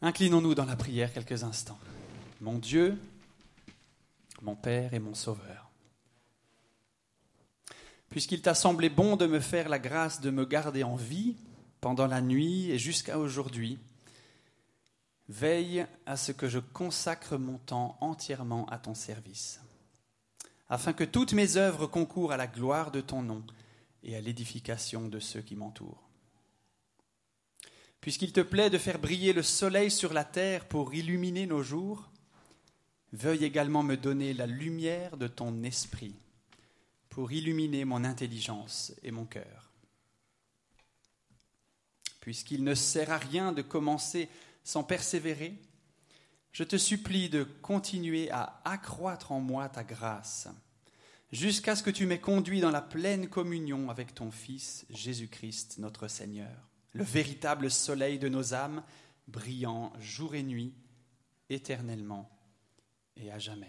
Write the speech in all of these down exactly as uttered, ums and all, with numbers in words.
Inclinons-nous dans la prière quelques instants. Mon Dieu, mon Père et mon Sauveur, puisqu'il t'a semblé bon de me faire la grâce de me garder en vie pendant la nuit et jusqu'à aujourd'hui, veille à ce que je consacre mon temps entièrement à ton service, afin que toutes mes œuvres concourent à la gloire de ton nom et à l'édification de ceux qui m'entourent. Puisqu'il te plaît de faire briller le soleil sur la terre pour illuminer nos jours, veuille également me donner la lumière de ton esprit pour illuminer mon intelligence et mon cœur. Puisqu'il ne sert à rien de commencer sans persévérer, je te supplie de continuer à accroître en moi ta grâce, jusqu'à ce que tu m'aies conduit dans la pleine communion avec ton Fils Jésus-Christ, notre Seigneur, le véritable soleil de nos âmes, brillant jour et nuit, éternellement et à jamais.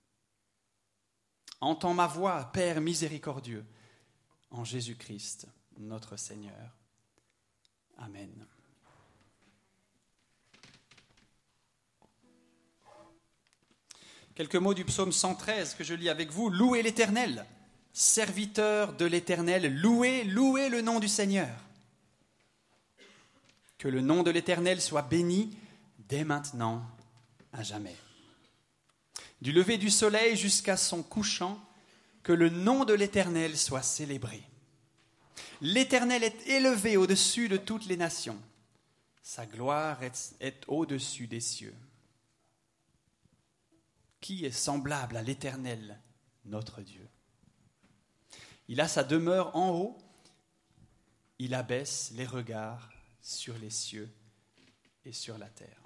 Entends ma voix, Père miséricordieux, en Jésus-Christ, notre Seigneur. Amen. Quelques mots du psaume cent treize que je lis avec vous. Louez l'Éternel, serviteur de l'Éternel, louez, louez le nom du Seigneur. Que le nom de l'Éternel soit béni dès maintenant à jamais. Du lever du soleil jusqu'à son couchant, que le nom de l'Éternel soit célébré. L'Éternel est élevé au-dessus de toutes les nations. Sa gloire est, est au-dessus des cieux. Qui est semblable à l'Éternel, notre Dieu? Il a sa demeure en haut, il abaisse les regards sur les cieux et sur la terre.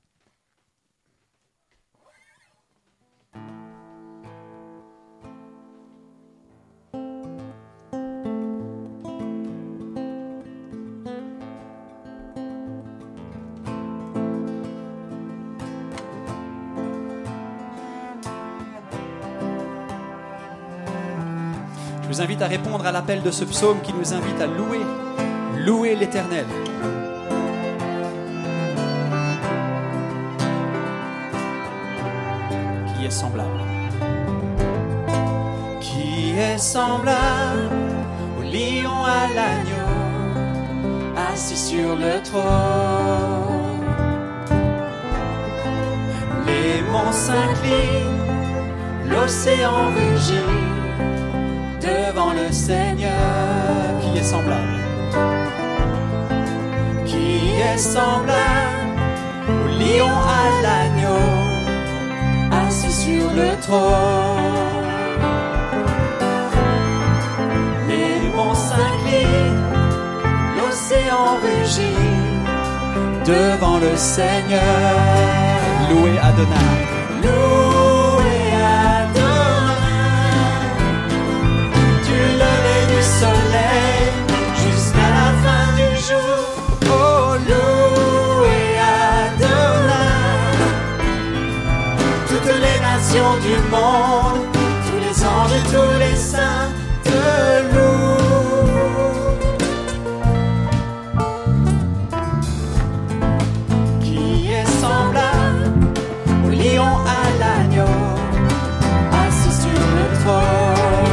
Je vous invite à répondre à l'appel de ce psaume qui nous invite à louer, louer l'Éternel. Qui est semblable? Qui est semblable au lion à l'agneau, assis sur le trône? Les monts s'inclinent, l'océan rugit devant le Seigneur. Qui est semblable? Qui est semblable au lion à l'agneau, assis sur le trône? Les monts s'inclinent, l'océan rugit devant le Seigneur. Louez Adonai. Louez Adonai. Soleil jusqu'à la fin du jour. Oh, louez Adonai. Toutes les nations du monde, tous les anges et tous les saints te louent. Qui est semblable au lion à l'agneau, assis sur le trône?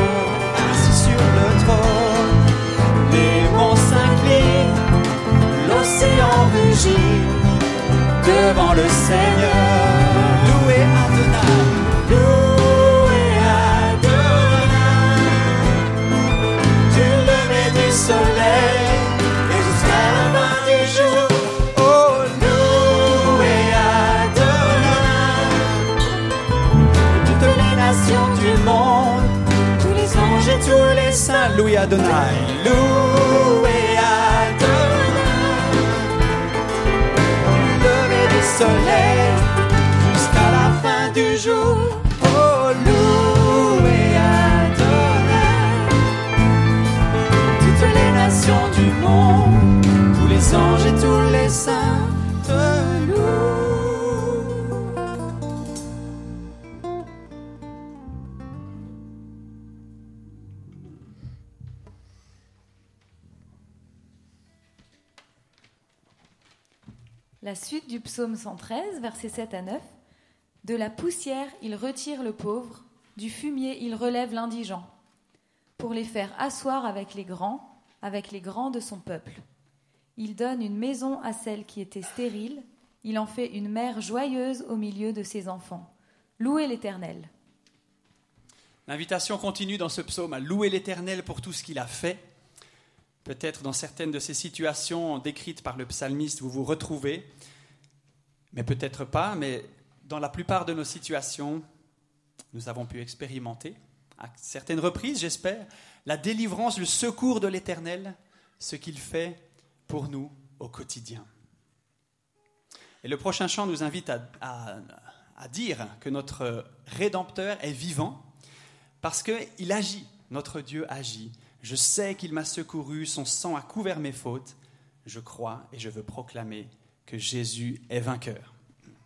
L'océan rugit devant le Seigneur. Louez Adonai. Louez Adonai. Du lever du soleil et jusqu'à la fin du jour. Oh, louez Adonai. Toutes les nations du monde, tous les anges et tous les saints. Louez Adonai. Louez soleil jusqu'à la fin du jour. Oh, louez Adonai. Toutes les nations du monde, tous les anges et tous les saints te louent. La suite du psaume cent treize, versets sept à neuf. De la poussière, il retire le pauvre, du fumier, il relève l'indigent, pour les faire asseoir avec les grands, avec les grands de son peuple. Il donne une maison à celle qui était stérile, il en fait une mère joyeuse au milieu de ses enfants. Louez l'Éternel. L'invitation continue dans ce psaume à louer l'Éternel pour tout ce qu'il a fait. Peut-être dans certaines de ces situations décrites par le psalmiste, vous vous retrouvez, mais peut-être pas, mais dans la plupart de nos situations, nous avons pu expérimenter, à certaines reprises, j'espère, la délivrance, le secours de l'Éternel, ce qu'il fait pour nous au quotidien. Et le prochain chant nous invite à, à, à dire que notre Rédempteur est vivant parce qu'il agit, notre Dieu agit. Je sais qu'il m'a secouru, son sang a couvert mes fautes. Je crois et je veux proclamer que Jésus est vainqueur.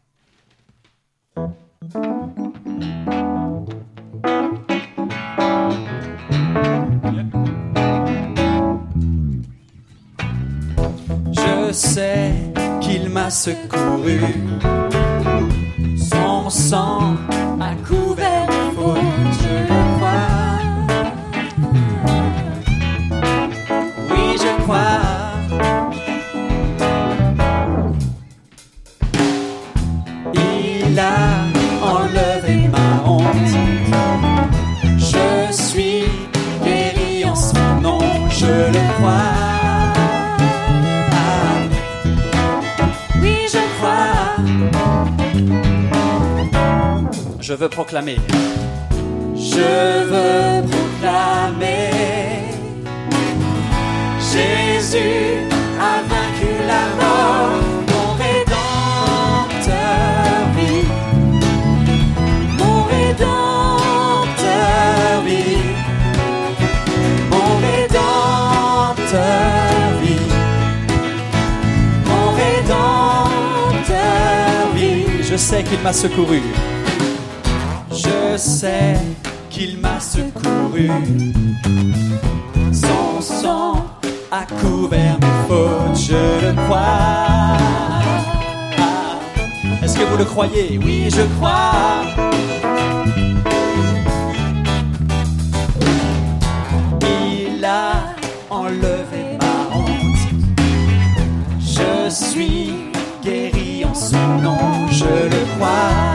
Je sais qu'il m'a secouru, son sang a couvert mes fautes, je le crois. Oui, je crois. Il a enlevé ma honte, je suis guéri en son nom, je le crois. Je veux proclamer, je veux proclamer, Jésus a vaincu la mort, mon Rédempteur vit, mon Rédempteur vit, mon Rédempteur vit, mon Rédempteur vit. Je sais qu'il m'a secouru. Je sais qu'il m'a secouru, son sang a couvert mes fautes, je le crois. Ah, est-ce que vous le croyez? Oui, je crois. Il a enlevé ma honte, je suis guéri en son nom, je le crois.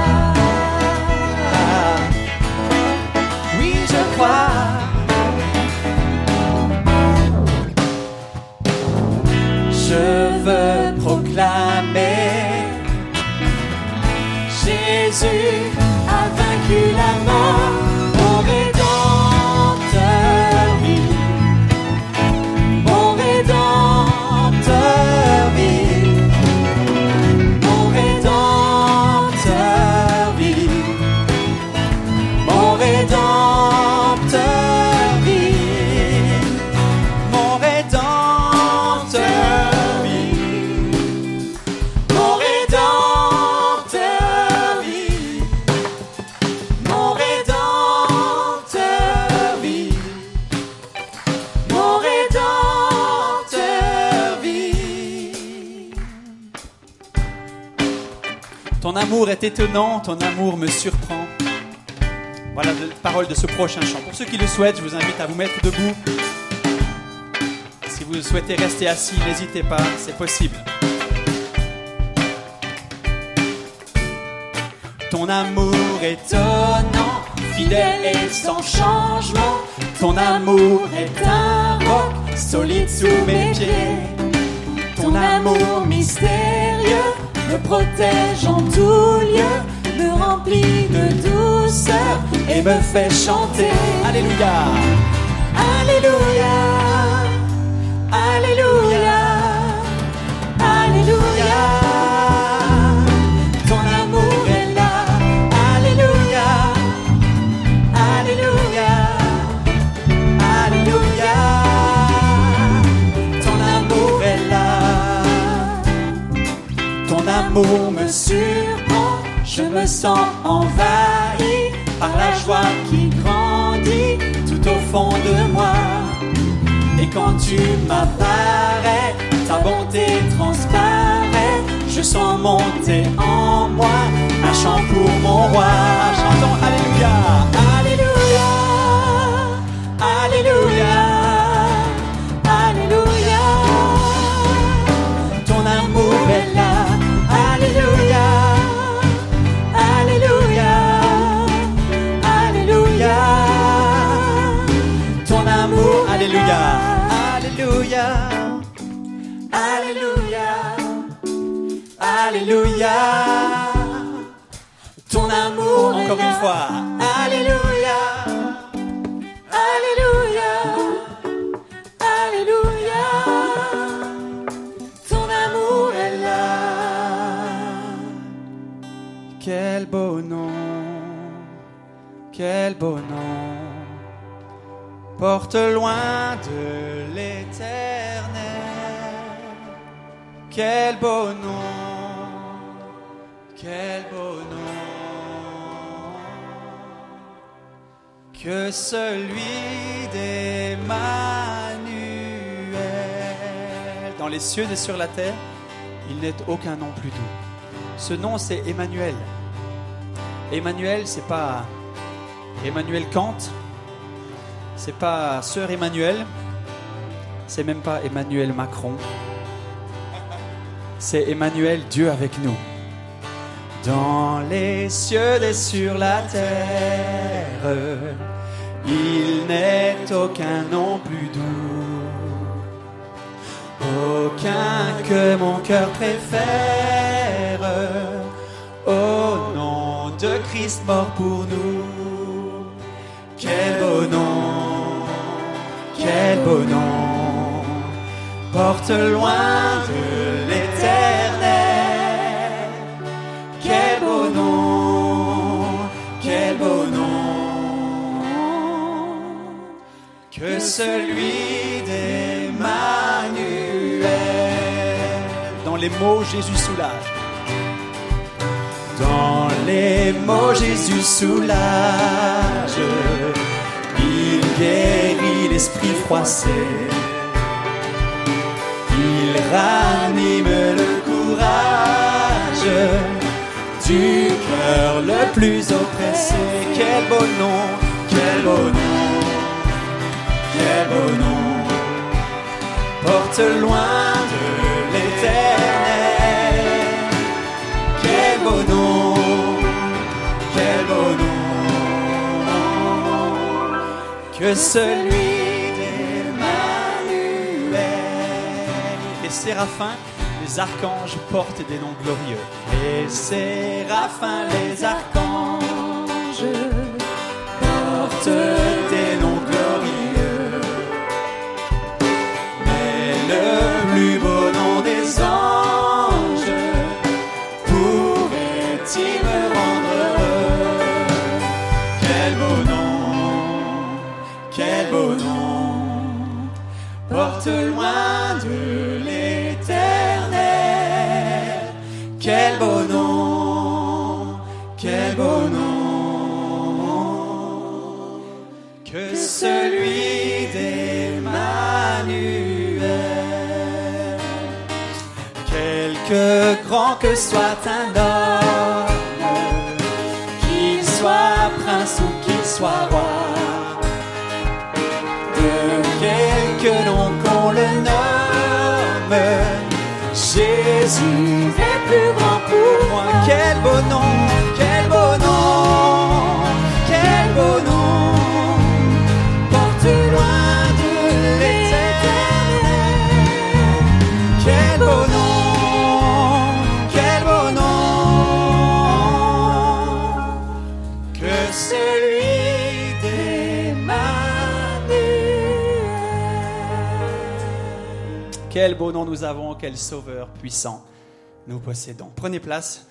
Je veux proclamer, Jésus a vaincu la mort, mon Rédempteur vit, mon Rédempteur vit, mon Rédempteur vit, mon Rédempteur vit, mon Rédempteur. Ton amour est étonnant, ton amour me surprend. Voilà la parole de ce prochain chant. Pour ceux qui le souhaitent, je vous invite à vous mettre debout. Si vous souhaitez rester assis, n'hésitez pas, c'est possible. Ton amour étonnant, fidèle et sans changement. Ton amour est un roc solide sous mes pieds. Ton amour mystérieux me protège en tout lieu, me remplit de douceur et me fait chanter. Alléluia, Alléluia, Alléluia, Alléluia. Ton amour est là, Alléluia, Alléluia, Alléluia. Ton amour est là. Ton amour me surprend, je me sens envahi par la joie qui grandit tout au fond de moi. Et quand tu m'apparais, ta bonté transparaît, je sens monter en moi un chant pour mon roi. Chantons Alléluia, Alléluia, Alléluia, Alléluia. Ton amour est là, Alléluia, Alléluia, Alléluia. Ton amour, Alléluia, Alléluia, Alléluia, Alléluia. Ton amour, encore une fois, Alléluia, Alléluia, Alléluia. Ton amour est là. Quel beau nom, quel beau nom, porte loin de l'éternel. Quel beau nom, quel beau nom, que celui d'Emmanuel. Dans les cieux et sur la terre, il n'est aucun nom plus doux. Ce nom, c'est Emmanuel. Emmanuel, c'est pas Emmanuel Kant, c'est pas Sœur Emmanuel, c'est même pas Emmanuel Macron. C'est Emmanuel, Dieu avec nous. Dans les cieux et sur la terre, il n'est aucun nom plus doux, aucun que mon cœur préfère. Au nom de Christ mort pour nous. Quel beau nom, quel beau nom, porte loin de l'éternel. Quel beau nom, quel beau nom, que celui d'Emmanuel. Dans les mots, Jésus soulage. Dans les mots, Jésus soulage. Il guérit l'esprit froissé. Il ranime le courage du cœur le plus oppressé. Quel beau nom, quel beau nom, quel beau nom, porte loin de l'éternel. Quel beau nom, quel beau nom, que celui d'Emmanuel. Les séraphins, les archanges portent des noms glorieux. Les séraphins, les archanges portent des noms glorieux. Mais le plus beau nom des anges pourrait-il me rendre heureux? Quel beau nom, quel beau nom, porte loin de l'éternel. Quel beau nom, quel beau nom, que celui d'Emmanuel. Quelque grand que soit un homme, qu'il soit prince ou qu'il soit roi, de quelque nom qu'on le nomme, Jésus est plus grand pour moi. Quel beau nom, quel beau nom, quel beau nom, porte loin de l'éternel. Quel beau nom, quel beau nom, que celui d'Emmanuel. Quel beau nom nous avons, quel sauveur puissant nous possédons. Prenez place.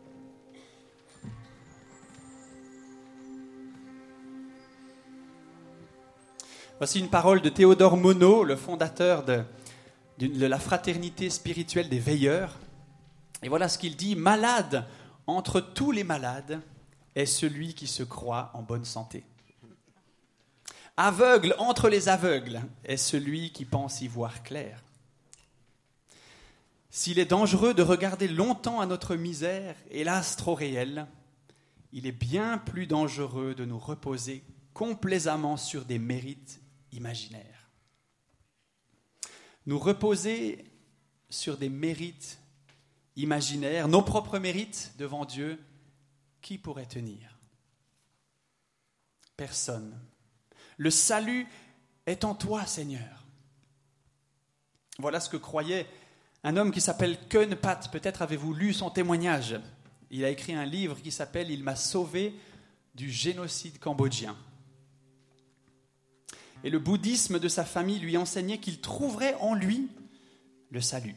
Voici une parole de Théodore Monod, le fondateur de, de, de la fraternité spirituelle des veilleurs. Et voilà ce qu'il dit: malade entre tous les malades est celui qui se croit en bonne santé. Aveugle entre les aveugles est celui qui pense y voir clair. S'il est dangereux de regarder longtemps à notre misère, hélas trop réelle, il est bien plus dangereux de nous reposer complaisamment sur des mérites imaginaires. Nous reposer sur des mérites imaginaires, nos propres mérites devant Dieu, qui pourrait tenir ? Personne. Le salut est en toi, Seigneur. Voilà ce que croyait un homme qui s'appelle Khön Pat. Peut-être avez-vous lu son témoignage. Il a écrit un livre qui s'appelle « Il m'a sauvé du génocide cambodgien ». Et le bouddhisme de sa famille lui enseignait qu'il trouverait en lui le salut.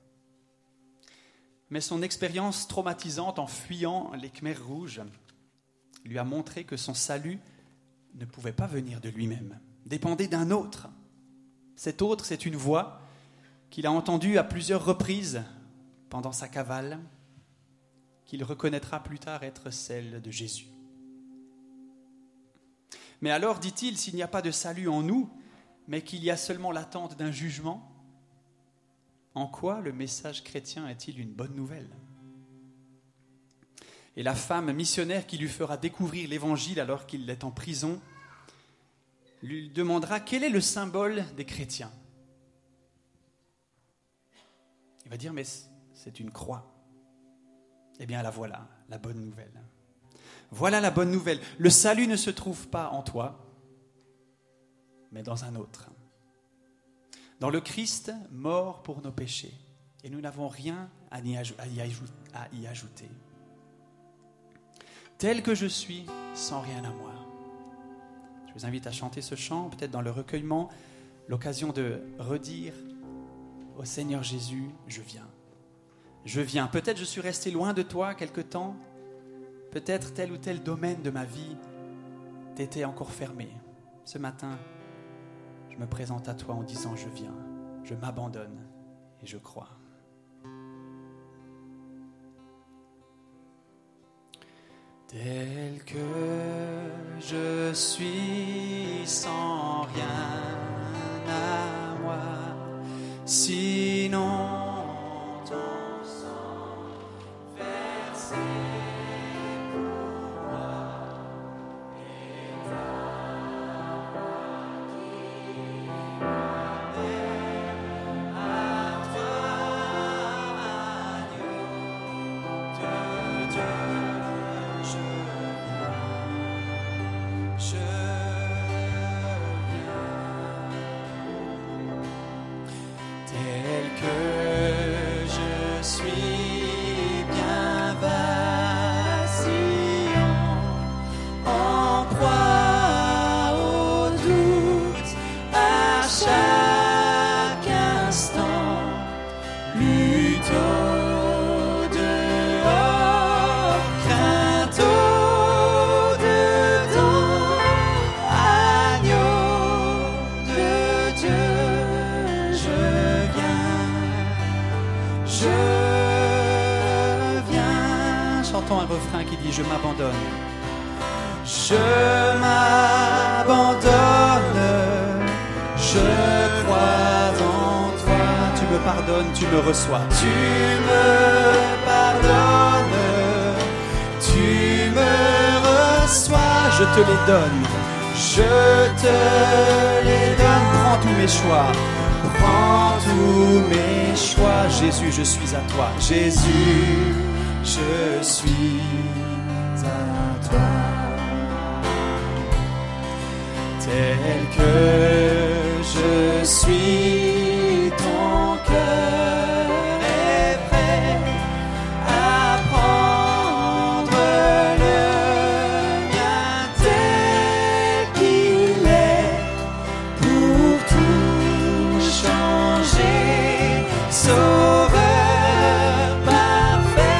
Mais son expérience traumatisante en fuyant les Khmers rouges lui a montré que son salut ne pouvait pas venir de lui-même, dépendait d'un autre. Cet autre, c'est une voix qu'il a entendue à plusieurs reprises pendant sa cavale, qu'il reconnaîtra plus tard être celle de Jésus. Mais alors, dit-il, s'il n'y a pas de salut en nous, mais qu'il y a seulement l'attente d'un jugement, en quoi le message chrétien est-il une bonne nouvelle ? Et la femme missionnaire qui lui fera découvrir l'évangile alors qu'il est en prison lui demandera quel est le symbole des chrétiens. Il va dire, mais c'est une croix. Eh bien, la voilà, la bonne nouvelle. Voilà la bonne nouvelle. Le salut ne se trouve pas en toi, mais dans un autre. Dans le Christ, mort pour nos péchés. Et nous n'avons rien à y ajouter. Tel que je suis, sans rien à moi. Je vous invite à chanter ce chant, peut-être dans le recueillement, l'occasion de redire au Seigneur Jésus, je viens. Je viens. Peut-être je suis resté loin de toi quelque temps. Peut-être tel ou tel domaine de ma vie t'était encore fermé. Ce matin, je me présente à toi en disant je viens, je m'abandonne et je crois. Tel que je suis sans rien à moi, sinon ton sang versé pour moi et ta voix qui m'amène à toi, agneau de Dieu. Je tel que je suis bien vacillant, en proie au doute à chaque instant, lutte au dehors, crainte au dedans, agneau de Dieu, je Je viens. Chantons un refrain qui dit je m'abandonne. Je m'abandonne. Je crois en toi. Tu me pardonnes, tu me reçois. Tu me pardonnes. Tu me reçois. Je te les donne. Je te les donne. Prends tous mes choix. Prends tous mes choix, Jésus, je suis à toi. Jésus, je suis à toi. Tel que je suis, ton cœur est prêt à prendre le mien tel qu'il est pour tout changer, sauveur parfait,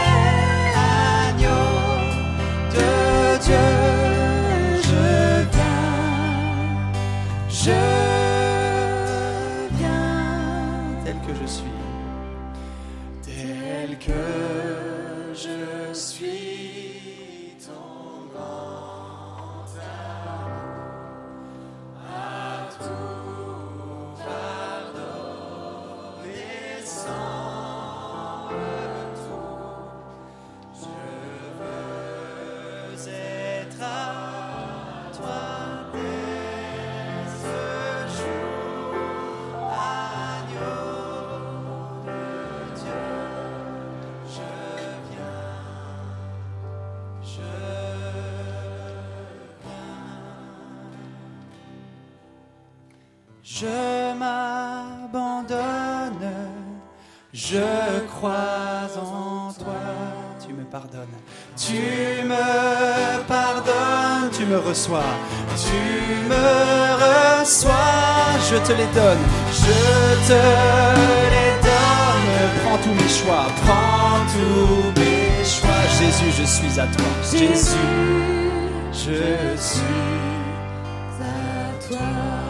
agneau de Dieu, je viens, je C'est à toi dès ce jour, agneau de Dieu. Je viens, je viens. Je m'abandonne, je crois en toi. Tu me pardonnes, tu me pardonnes, tu me reçois, tu me reçois, je te les donne, je te les donne. Prends tous mes choix, prends tous mes choix. Jésus, je suis à toi. Jésus, je suis à toi.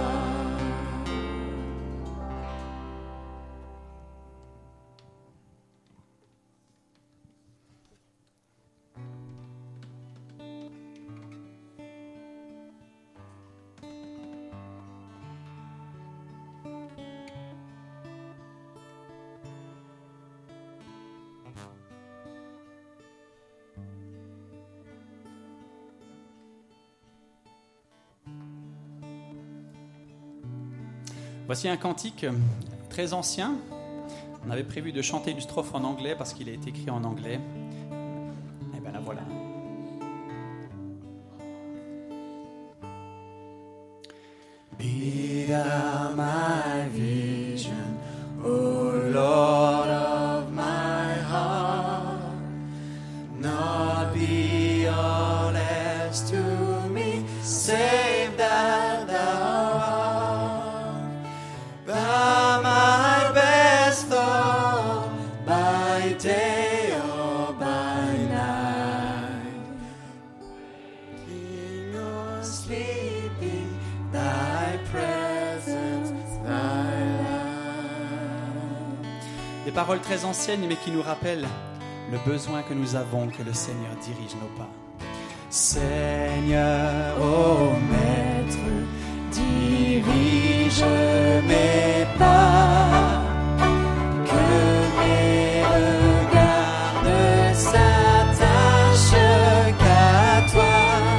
Voici un cantique très ancien. On avait prévu de chanter une strophe en anglais parce qu'il a été écrit en anglais. Et bien la voilà. Be thou my vision, O Lord of my heart, not be all else to me, save that thou art. Thou my best thought, by day or by night, waking or sleeping, thy presence, thy light. Des paroles très anciennes mais qui nous rappellent le besoin que nous avons que le Seigneur dirige nos pas. Seigneur, ô Maître, dirige mes pas, que mes regards ne s'attachent qu'à toi.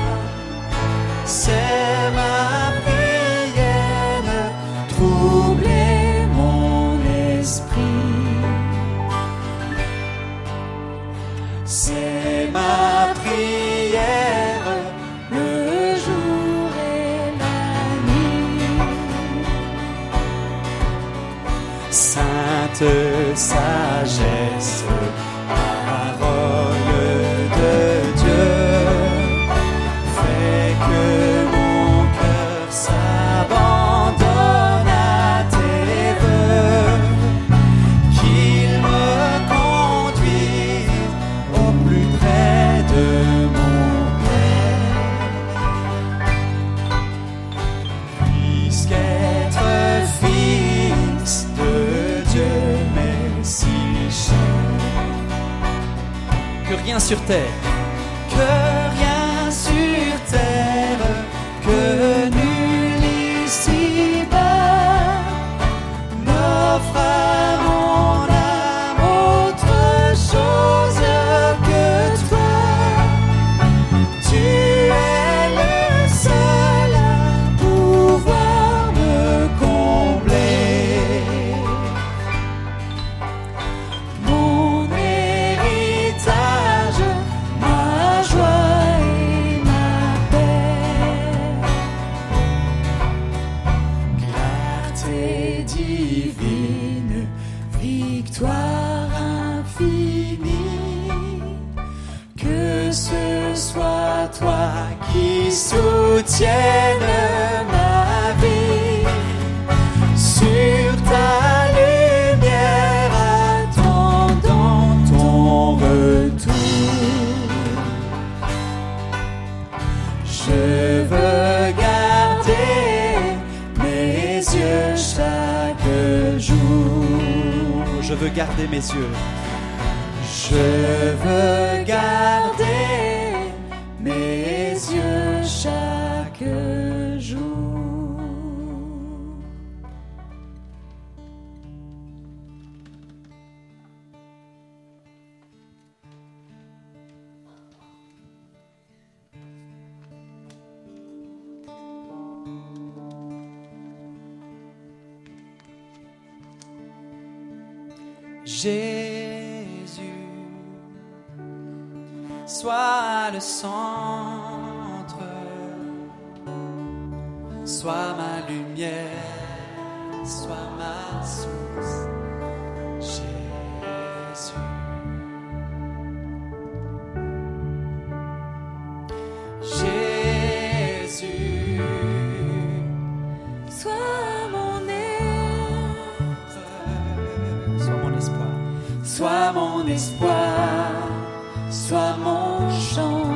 C'est ma prière, troubler mon esprit. C'est ma prière, le jour et la nuit. Sainte sagesse, parole de Dieu, fais que mon cœur s'abandonne à tes vœux, qu'il me conduise au plus près de mon Père. Puisqu'être fils de Dieu m'est si cher, que rien sur terre, que rien sur terre, que nul ici-bas n'offre à mon âme autre chose que toi. Tu es le seul à pouvoir me combler. Mon héritage, ma joie et ma paix. Clarté divine, victoire infinie, que ce soit toi qui soutienne ma vie. Sur ta lumière attendant ton retour, je veux garder mes yeux chaque jour. Je veux garder mes yeux. Je veux garder mes yeux chaque jour. Jésus, sois le centre, sois ma lumière, sois ma source. Jésus, Jésus, Sois mon être, sois mon espoir, sois mon espoir, sois mon chant,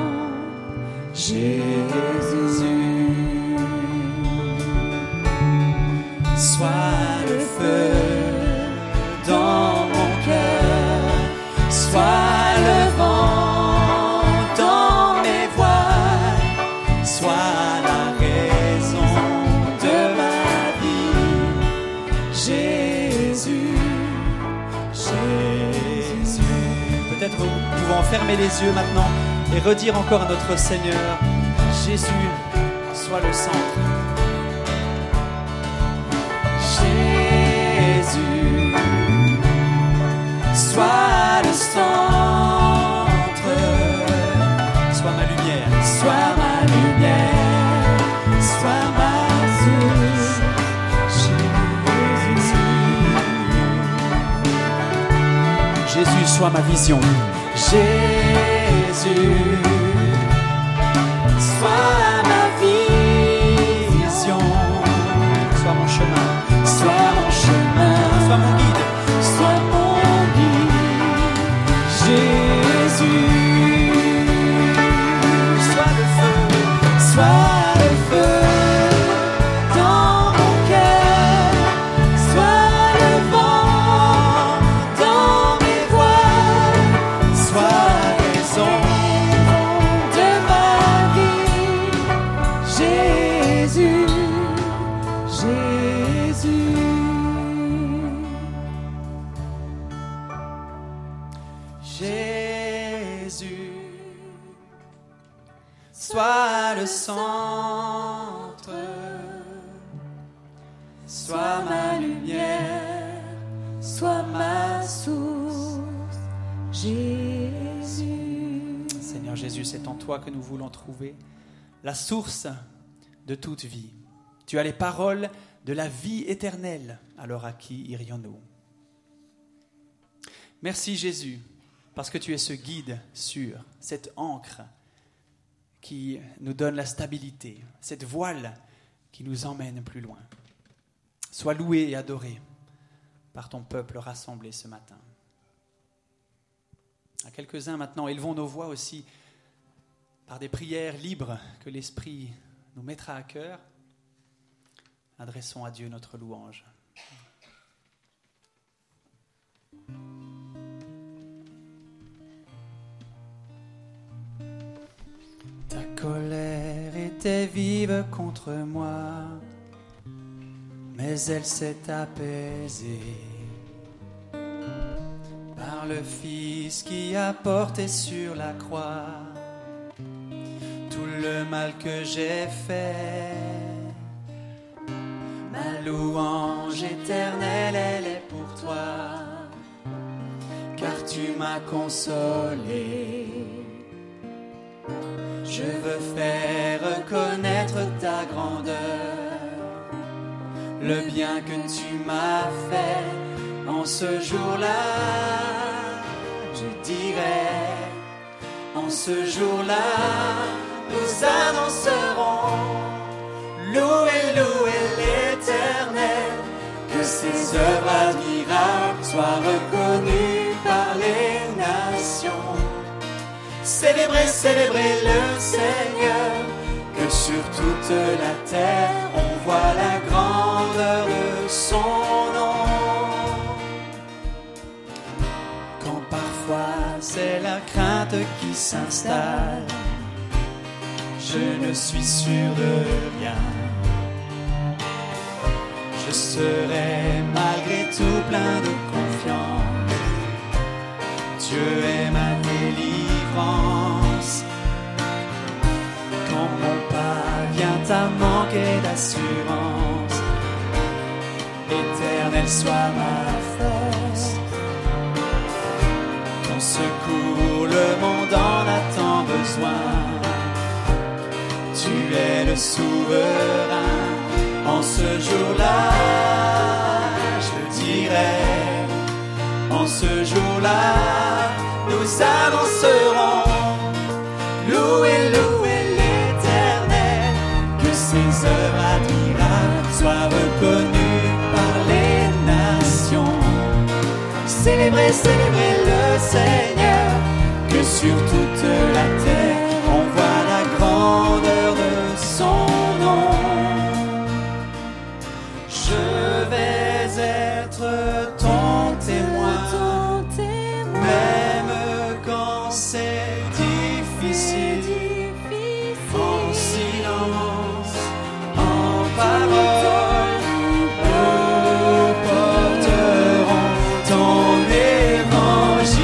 Jésus. sois le feu dans mon cœur, sois le vent dans mes voiles, sois la raison de ma vie. Jésus, Jésus. Peut-être nous pouvons fermer les yeux maintenant et redire encore à notre Seigneur, Jésus, sois le centre. Jésus, sois le centre, sois ma lumière, sois ma lumière, sois ma source. Jésus, Jésus, sois ma vision. Jésus, sois ma vision, sois mon chemin. Sois mon chemin, sois mon guide, sois mon guide, Jésus. Sois le feu, sois le feu dans mon cœur, sois le vent dans mes voiles, sois la raison de ma vie, Jésus, Jésus. Jésus, sois le centre, sois ma lumière, Sois ma source, Jésus. Seigneur Jésus, c'est en toi que nous voulons trouver la source de toute vie. Tu as les paroles de la vie éternelle, alors à qui irions-nous? Merci Jésus, parce que tu es ce guide sûr, cette ancre qui nous donne la stabilité, cette voile qui nous emmène plus loin. Sois loué et adoré par ton peuple rassemblé ce matin. À quelques-uns maintenant, élevons nos voix aussi par des prières libres que l'Esprit nous mettra à cœur. Adressons à Dieu notre louange. Ta colère était vive contre moi, mais elle s'est apaisée par le Fils qui a porté sur la croix tout le mal que j'ai fait. Ma louange éternelle, elle est pour toi, car tu m'as consolé. Je veux faire reconnaître ta grandeur, le bien que tu m'as fait en ce jour-là. Je dirai, en ce jour-là, nous annoncerons, louez, louez l'Éternel, que ses œuvres admirables soient reconnues par les nations. Célébrez, célébrez le Seigneur, que sur toute la terre on voit la grandeur de son nom. Quand parfois c'est la crainte qui s'installe, je ne suis sûr de rien. Je serai malgré tout plein de confiance. Dieu est ma délivrance. Quand mon pas vient à manquer d'assurance, Éternel soit ma force. le souverain. En ce jour-là, je dirai, en ce jour-là, nous annoncerons, louez, louez l'Éternel, que ses œuvres admirables soient reconnues par les nations. Célébrez, célébrez le Seigneur, que sur toute la terre on voit la grandeur de son nom. Je vais être ton témoin, même quand c'est difficile, en silence, en parole, nous porterons ton évangile.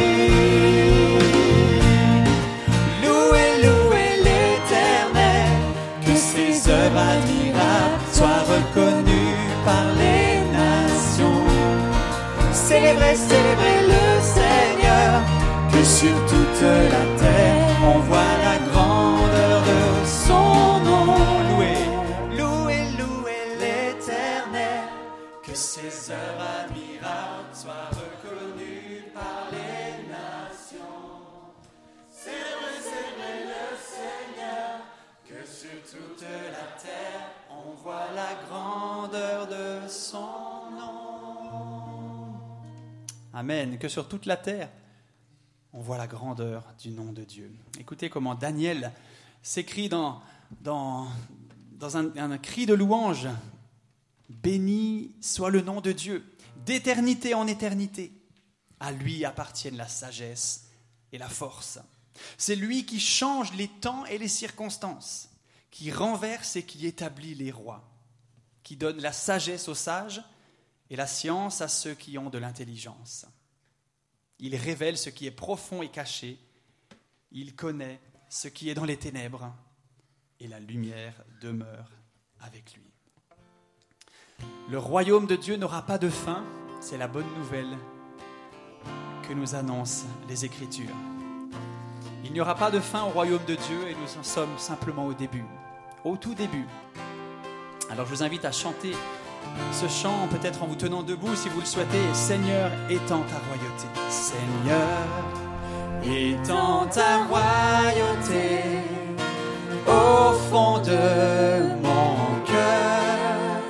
Louez, louez l'Éternel, que ses œuvres admirables soient reconnues par les nations. Célébrez, célébrez le Seigneur, que sur toute la terre on voit la grandeur de son nom. Louez, louez, louez l'Éternel, que ses œuvres admirables soient reconnues par les nations. Célébrez, célébrez le Seigneur, que sur toute la terre on voit la grandeur de son nom. Amen. Que sur toute la terre on voit la grandeur du nom de Dieu. Écoutez comment Daniel s'écrit dans, dans, dans un, un cri de louange. Béni soit le nom de Dieu, d'éternité en éternité. À lui appartiennent la sagesse et la force. C'est lui qui change les temps et les circonstances, qui renverse et qui établit les rois, qui donne la sagesse aux sages et la science à ceux qui ont de l'intelligence. Il révèle ce qui est profond et caché, il connaît ce qui est dans les ténèbres, et la lumière demeure avec lui. Le royaume de Dieu n'aura pas de fin, c'est la bonne nouvelle que nous annoncent les Écritures. Il n'y aura pas de fin au royaume de Dieu et nous en sommes simplement au début, au tout début. Alors je vous invite à chanter ce chant, peut-être en vous tenant debout si vous le souhaitez. Seigneur, étends ta royauté. Seigneur, étends ta royauté au fond de mon cœur.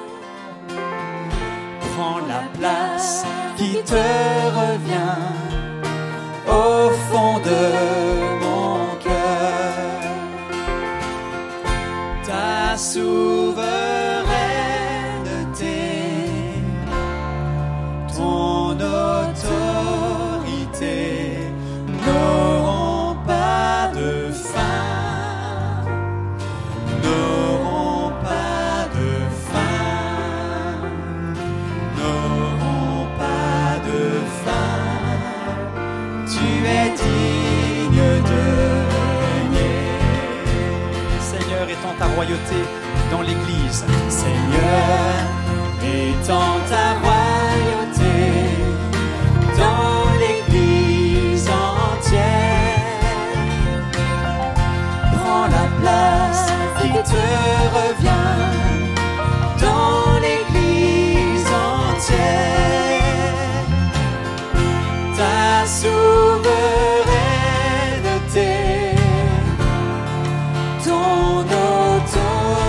Prends la place qui te revient au fond de mon cœur. Ta souveraineté, ton autorité n'auront pas de fin, n'auront pas de fin, n'auront pas de fin. Tu es digne de régner. Seigneur, étends ta royauté dans l'Église. Seigneur, étends ta royauté dans l'Église entière. Prends la place qui te revient dans l'Église entière. Ta souveraineté, ton autorité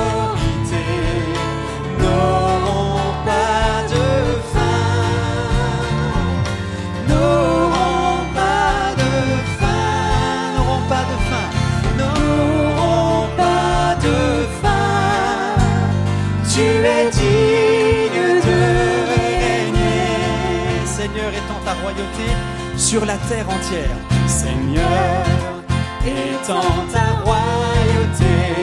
n'auront pas de fin, n'auront pas de fin, n'auront pas de fin, n'auront pas de fin. Tu es digne de régner. Seigneur, étends ta royauté sur la terre entière. Seigneur, étends ta royauté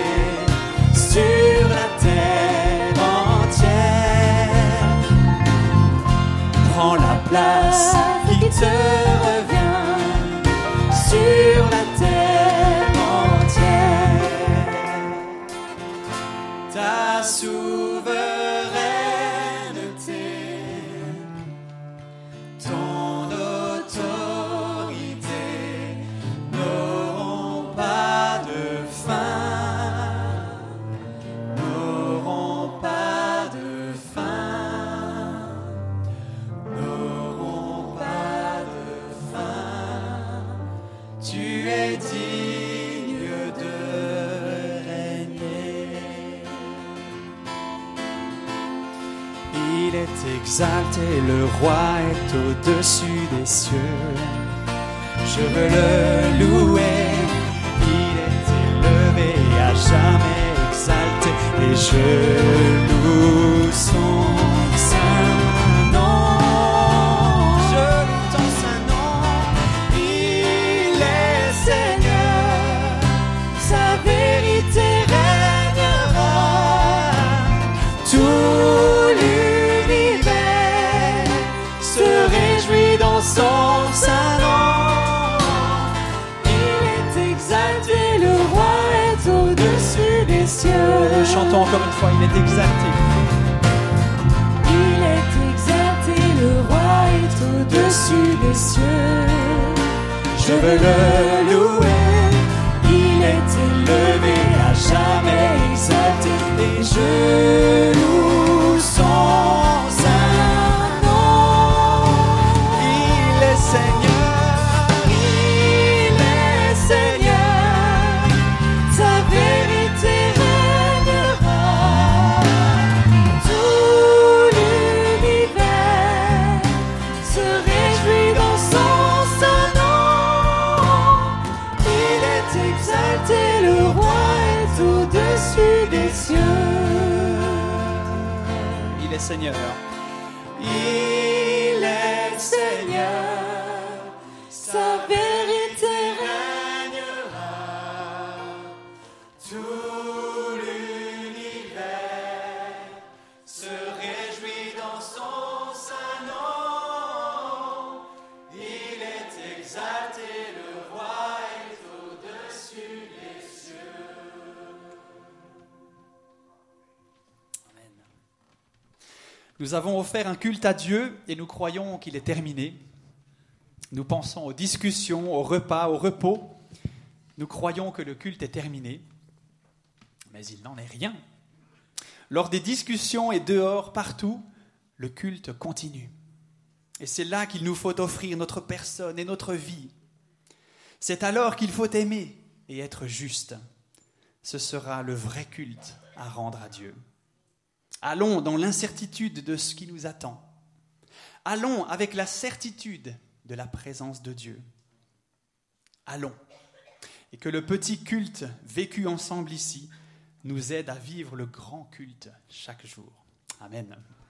sur la terre entière. Prends la place qui te revient sur la terre entière. Ta souveraineté, ton autorité tu es digne de régner. Il est exalté, le roi est au-dessus des cieux. Je veux le louer, il est élevé, à jamais exalté, et je loue son saint nom. Je loue ton saint nom, il est Seigneur, sa vérité régnera. Tout l'univers se réjouit dans son saint nom. Chantons encore une fois, il est exalté. Il est exalté, le roi est au-dessus des cieux. Je veux le louer, il est élevé, à jamais exalté, et je loue son saint nom. Il est Seigneur, il est Seigneur, sa vérité. Il est Seigneur. Il est Seigneur. Sa vérité régnera. Tout l'univers se réjouit dans son saint nom. Il est exalté, le roi est au-dessus des cieux. Nous avons offert un culte à Dieu et nous croyons qu'il est terminé. Nous pensons aux discussions, aux repas, au repos. Nous croyons que le culte est terminé, mais il n'en est rien. Lors des discussions et dehors, partout, le culte continue. Et c'est là qu'il nous faut offrir notre personne et notre vie. C'est alors qu'il faut aimer et être juste. Ce sera le vrai culte à rendre à Dieu. Allons dans l'incertitude de ce qui nous attend. Allons avec la certitude de la présence de Dieu. Allons. Et que le petit culte vécu ensemble ici nous aide à vivre le grand culte chaque jour. Amen.